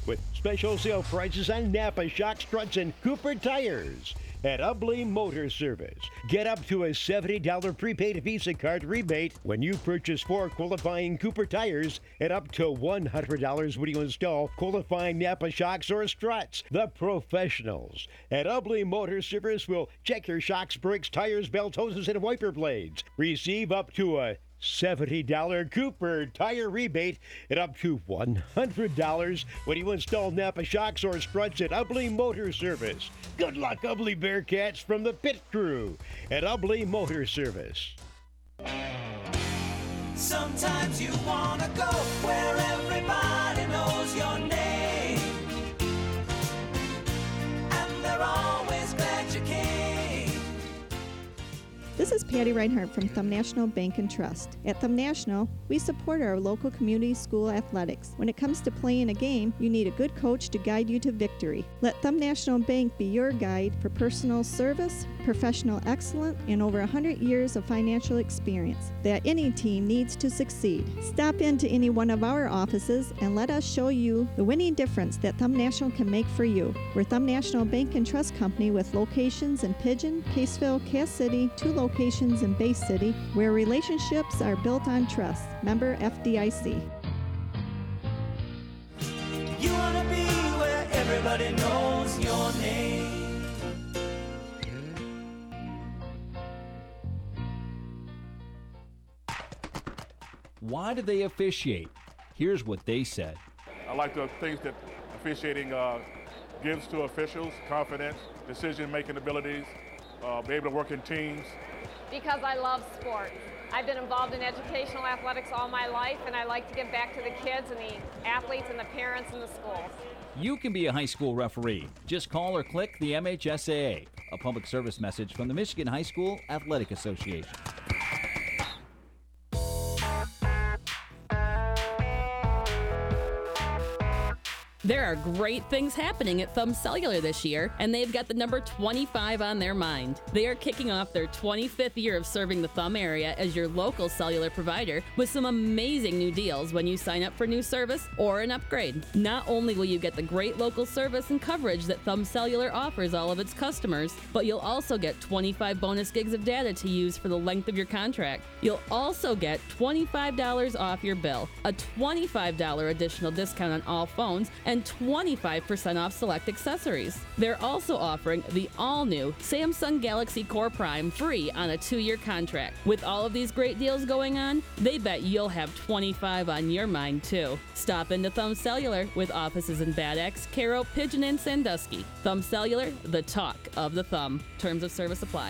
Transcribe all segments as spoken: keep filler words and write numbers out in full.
with special sale prices on Napa shock struts and Cooper tires. At Ubley Motor Service, get up to a seventy dollars prepaid Visa card rebate when you purchase four qualifying Cooper tires and up to one hundred dollars when you install qualifying Napa shocks or struts. The professionals at Ubley Motor Service will check your shocks, brakes, tires, belt hoses, and wiper blades. Receive up to a seventy dollars Cooper tire rebate and up to one hundred dollars when you install Napa shocks or struts at Ubley Motor Service. Good luck, Ubley Bearcats, from the pit crew at Ubley Motor Service. Sometimes you want to go where everybody knows your name, and they're always glad you came. This is Patty Reinhardt from Thumb National Bank and Trust. At Thumb National, we support our local community school athletics. When it comes to playing a game, you need a good coach to guide you to victory. Let Thumb National Bank be your guide for personal service, professional excellence, and over one hundred years of financial experience that any team needs to succeed. Stop into any one of our offices and let us show you the winning difference that Thumb National can make for you. We're Thumb National Bank and Trust Company with locations in Pigeon, Caseville, Cass City, two locations in Bay City, where relationships are built on trust. Member F D I C. You want to be where everybody knows your name. Why do they officiate? Here's what they said. I like the things that officiating uh, gives to officials: confidence, decision-making abilities, uh, be able to work in teams. Because I love sports. I've been involved in educational athletics all my life, and I like to give back to the kids and the athletes and the parents and the schools. You can be a high school referee. Just call or click the M H S A A, a public service message from the Michigan High School Athletic Association. There are great things happening at Thumb Cellular this year, and they've got the number twenty-five on their mind. They are kicking off their twenty-fifth year of serving the Thumb area as your local cellular provider with some amazing new deals when you sign up for new service or an upgrade. Not only will you get the great local service and coverage that Thumb Cellular offers all of its customers, but you'll also get twenty-five bonus gigs of data to use for the length of your contract. You'll also get twenty-five dollars off your bill, a twenty-five dollars additional discount on all phones, and twenty-five percent off select accessories. They're also offering the all-new Samsung Galaxy Core Prime free on a two-year contract. With all of these great deals going on, they bet you'll have twenty-five on your mind too. Stop into Thumb Cellular with offices in Bad Axe, Caro, Pigeon, and Sandusky. Thumb Cellular, the talk of the thumb. Terms of service apply.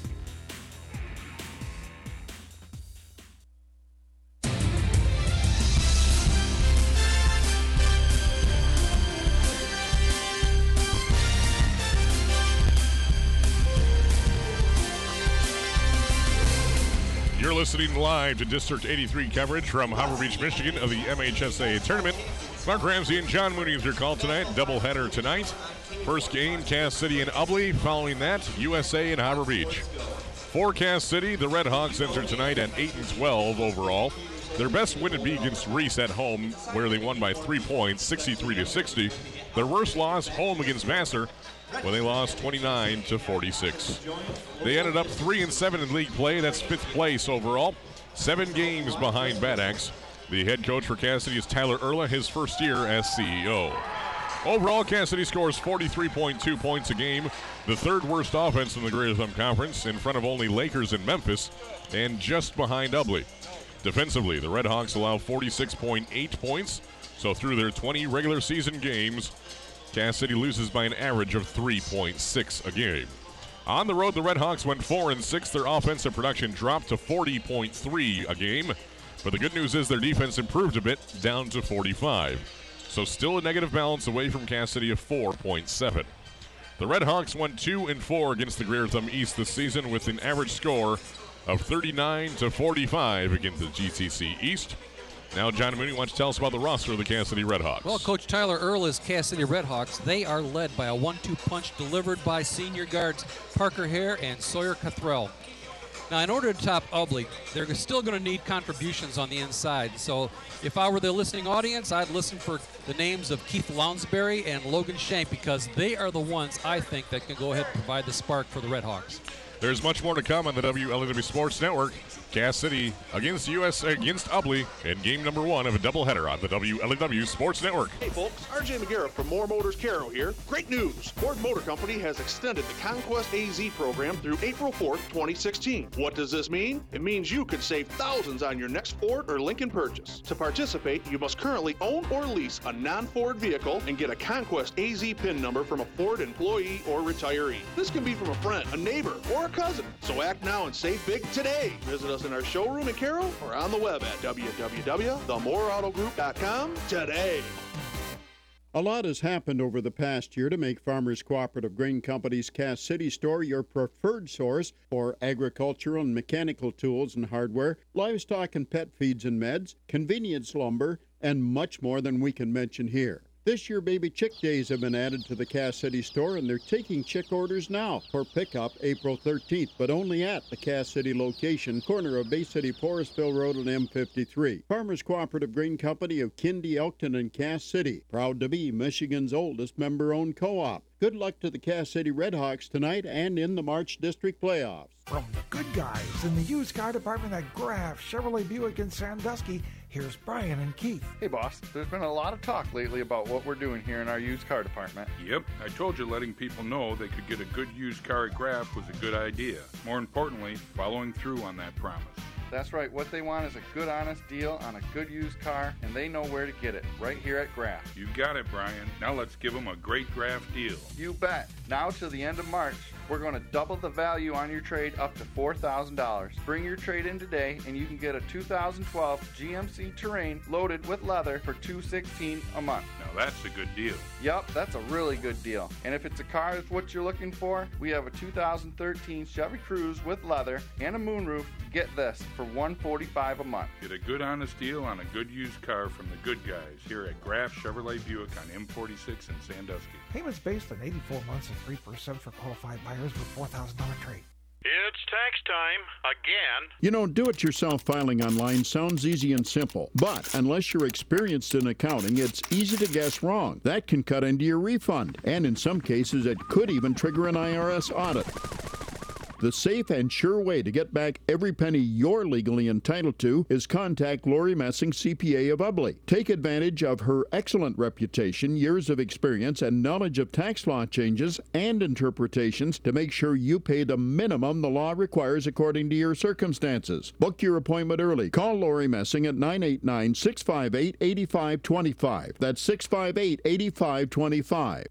You're listening live to District eighty-three coverage from Harbor Beach, Michigan of the M H S A A tournament. Mark Ramsey and John Mooney is your call tonight. Doubleheader tonight. First game, Cass City and Ubley. Following that, U S A and Harbor Beach. For Cass City, the Red Hawks enter tonight at eight and twelve overall. Their best win would be against Reese at home, where they won by three points, sixty-three to sixty. Their worst loss, home against Vassar, when they lost twenty-nine to forty-six. They ended up three and seven in league play. That's fifth place overall. Seven games behind Bad Axe. The head coach for Cass City is Tyler Erla, his first year as C E O. Overall, Cass City scores forty-three point two points a game, the third worst offense in the Greater Thumb Conference, in front of only Lakers and Memphis, and just behind Ubley. Defensively, the Red Hawks allow forty-six point eight points, so through their twenty regular season games, Cass City loses by an average of three point six a game. On the road, the Red Hawks went four and six. Their offensive production dropped to forty point three a game, but the good news is their defense improved a bit, down to forty-five. So still a negative balance away from Cass City of four point seven. The Red Hawks went two and four against the Greater Thumb East this season with an average score of thirty-nine to forty-five against the G C C East. Now John Mooney wants to tell us about the roster of the Cass City Red Hawks. Well, Coach Tyler Earle's Cass City Red Hawks, they are led by a one two punch delivered by senior guards Parker Hare and Sawyer Cathrell. Now, in order to top Ubly, they're still going to need contributions on the inside. So if I were the listening audience, I'd listen for the names of Keith Lounsbury and Logan Shank, because they are the ones I think that can go ahead and provide the spark for the Red Hawks. There's much more to come on the W L A W Sports Network. Cass City against U S against Ubly in game number one of a doubleheader on the W L A W Sports Network. Hey folks, R J McGarrett from Moore Motors Caro here. Great news! Ford Motor Company has extended the Conquest A Z program through April fourth, twenty sixteen. What does this mean? It means you could save thousands on your next Ford or Lincoln purchase. To participate, you must currently own or lease a non-Ford vehicle and get a Conquest A Z P I N number from a Ford employee or retiree. This can be from a friend, a neighbor, or a cousin. So act now and save big today. Visit us in our showroom in Carroll or on the web at w w w dot the moore auto group dot com today. A lot has happened over the past year to make Farmers Cooperative Grain Company's Cass City store your preferred source for agricultural and mechanical tools and hardware, livestock and pet feeds and meds, convenience lumber, and much more than we can mention here. This year, baby chick days have been added to the Cass City store, and they're taking chick orders now for pickup April thirteenth, but only at the Cass City location, corner of Bay City, Forestville Road and M fifty-three. Farmers Cooperative Grain Company of Kindy, Elkton, and Cass City, proud to be Michigan's oldest member-owned co-op. Good luck to the Cass City Redhawks tonight and in the March District playoffs. From the good guys in the used car department at Graf Chevrolet Buick in Sandusky, here's Brian and Keith. Hey boss, there's been a lot of talk lately about what we're doing here in our used car department. Yep, I told you letting people know they could get a good used car at Graf was a good idea. More importantly, following through on that promise. That's right, what they want is a good honest deal on a good used car, and they know where to get it, right here at Graf. You got it, Brian. Now let's give them a great Graf deal. You bet. Now till the end of March, we're going to double the value on your trade up to four thousand dollars. Bring your trade in today and you can get a two thousand twelve G M C Terrain loaded with leather for two hundred sixteen dollars a month. Now that's a good deal. Yup, that's a really good deal. And if it's a car that's what you're looking for, we have a two thousand thirteen Chevy Cruze with leather and a moonroof. Get this, for one hundred forty-five dollars a month. Get a good honest deal on a good used car from the good guys here at Graf Chevrolet Buick on M forty-six in Sandusky. Payments based on eighty-four months and three percent for qualified buyers with four thousand dollars trade. It's tax time again. You know, do-it-yourself filing online sounds easy and simple, but unless you're experienced in accounting, it's easy to guess wrong. That can cut into your refund, and in some cases, it could even trigger an I R S audit. The safe and sure way to get back every penny you're legally entitled to is contact Lori Messing, C P A of Ubly. Take advantage of her excellent reputation, years of experience, and knowledge of tax law changes and interpretations to make sure you pay the minimum the law requires according to your circumstances. Book your appointment early. Call Lori Messing at nine eight nine, six five eight, eight five two five. That's six five eight, eight five two five.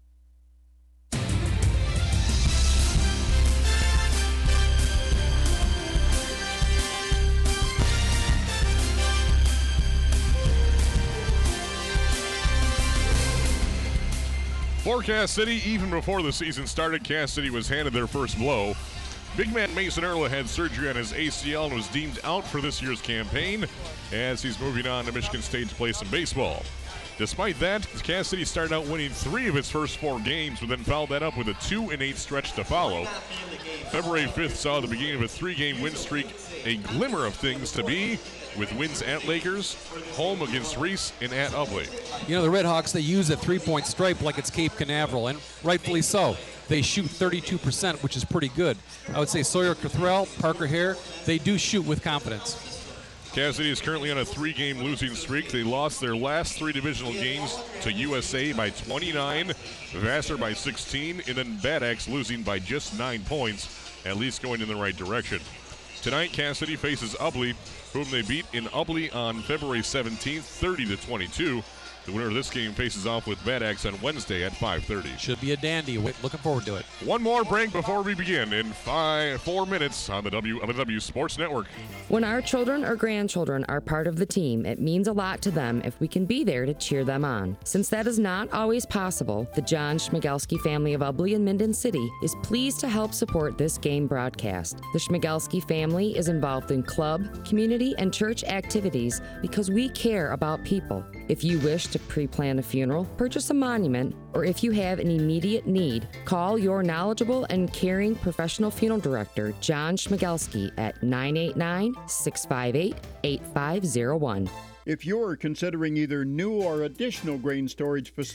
For Cass City, even before the season started, Cass City was handed their first blow. Big man Mason Earl had surgery on his A C L and was deemed out for this year's campaign as he's moving on to Michigan State to play some baseball. Despite that, Cass City started out winning three of its first four games, but then followed that up with a two and eight stretch to follow. February fifth saw the beginning of a three-game win streak, a glimmer of things to be, with wins at Lakers, home against Reese, and at Ubly. You know, the Red Hawks, they use a three-point stripe like it's Cape Canaveral, and rightfully so. They shoot thirty-two percent, which is pretty good. I would say Sawyer Cothrell, Parker Hare, they do shoot with confidence. Cass City is currently on a three-game losing streak. They lost their last three divisional games to U S A by twenty-nine, Vassar by sixteen, and then Bad Axe losing by just nine points, at least going in the right direction. Tonight, Cass City faces Ubly, whom they beat in Ubly on February seventeenth, thirty to twenty-two. The winner of this game faces off with Bad Axe on Wednesday at five thirty. Should be a dandy. Looking forward to it. One more break before we begin in five, four minutes on the W L A W Sports Network. When our children or grandchildren are part of the team, it means a lot to them if we can be there to cheer them on. Since that is not always possible, the John Schmigelski family of Ubly and Minden City is pleased to help support this game broadcast. The Schmigelski family is involved in club, community, and church activities because we care about people. If you wish to pre-plan a funeral, purchase a monument, or if you have an immediate need, call your knowledgeable and caring professional funeral director, John Schmigelski, at nine eight nine, six five eight, eight five zero one. If you're considering either new or additional grain storage facilities,